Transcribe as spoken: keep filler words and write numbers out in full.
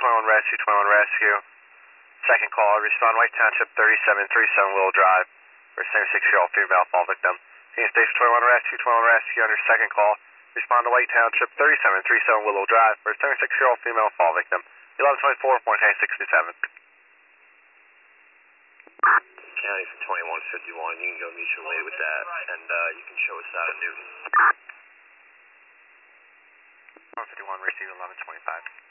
twenty-one Rescue, twenty-one Rescue. Second call, respond White Township, thirty-seven thirty-seven Willow Drive, for a seventy-six-year-old female fall victim. Union Station twenty-one Rescue, twenty-one Rescue, under second call, respond to White Township, thirty-seven thirty-seven Willow Drive, for a seventy-six-year-old female fall victim. eleven twenty-four point eight sixty-seven. County for twenty-one fifty-one, you can go mutual aid with that, and uh, you can show us out of Newton. one fifty-one, receive eleven twenty-five.